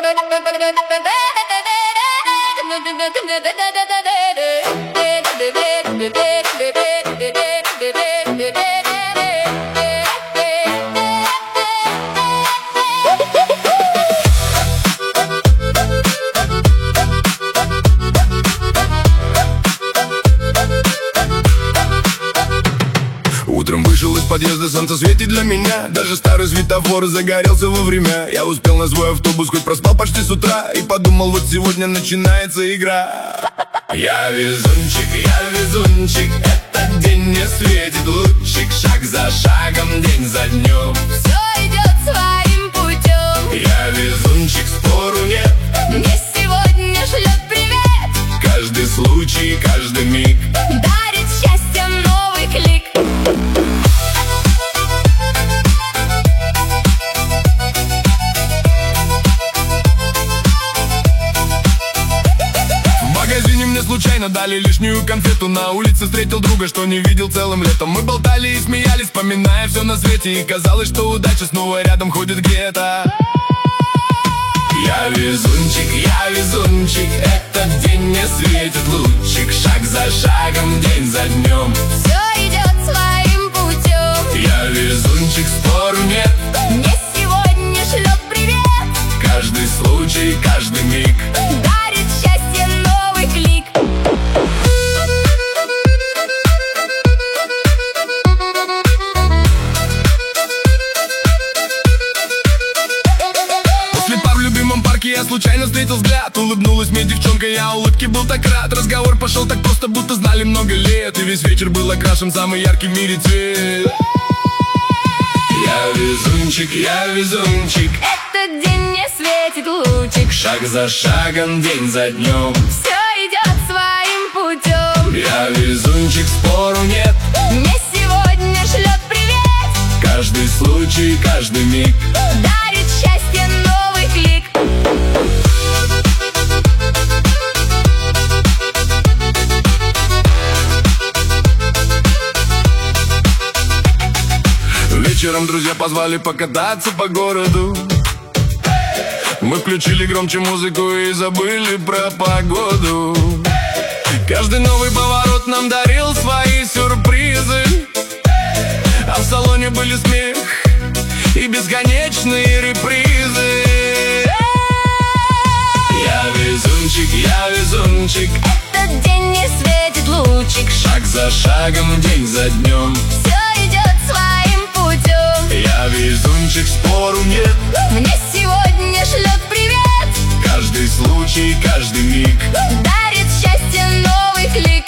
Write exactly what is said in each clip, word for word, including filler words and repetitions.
Утром вышел из подъезда, солнце светит для меня. Даже старый светофор загорелся вовремя. Я успел на свой автобус, хоть проспал почти с утра. И подумал, вот сегодня начинается игра. Я везунчик, я везунчик, этот день мне светит лучик. Шаг за шагом, день за днем, все идет своим путем. Я везунчик, спору нет. Мне сегодня шлет привет. Каждый случай, каждый миг дарит счастьем новый клик. В магазине мне случайно дали лишнюю конфету. На улице встретил друга, что не видел целым летом. Мы болтали и смеялись, вспоминая все на свете. И казалось, что удача снова рядом ходит где-то. Я везунчик, я везунчик, этот день мне светит лучик. Шаг за шагом, день за днем, Все идет своим путем. Я везунчик, спору нет. Мне сегодня шлет привет. Каждый случай, каждый миг дарит счастье новый клик. После пар в любимом парке я случайно встретил взгляд. Улыбнулась мне девчонка, я улыбки был так рад. Разговор пошел так просто, будто знали много лет. И весь вечер был окрашен самый яркий в мире цвет. Я везунчик, я везунчик, Этот день мне светит лучик. шаг за шагом, день за днем, Все идет своим путем. Я везунчик, спору нет. Мне сегодня шлет привет. Каждый случай, каждый миг Дарит счастье новый клик. Вечером друзья позвали покататься по городу. Мы включили громче музыку и забыли про погоду. Каждый новый поворот нам дарил свои сюрпризы. А в салоне были смех и бесконечные репризы. Я везунчик, я везунчик, Этот день мне светит лучик. шаг за шагом, день за днем, Все идет своим путем. Я везунчик, спору нет. Мне сегодня шлет привет. Каждый случай, каждый миг Дарит счастье новый клик.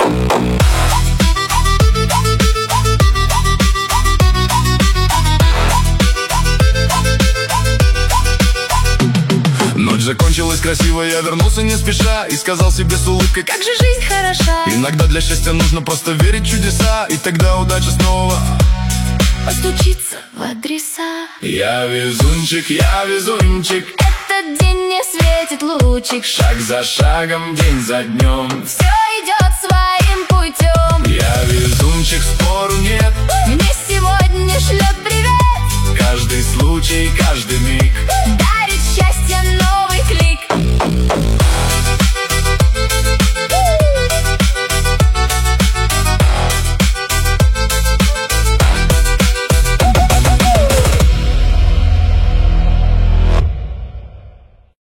Ночь закончилась красиво, я вернулся не спеша и сказал себе с улыбкой, как Как же жизнь хороша. иногда для счастья нужно просто верить в чудеса. И тогда удача снова Постучиться в адреса. Я везунчик, я везунчик, Этот день мне светит лучик. шаг за шагом, день за днем, Все идет своим путем. Я везунчик, спору нет. Мне сегодня шлет привет. Каждый случай, каждый миг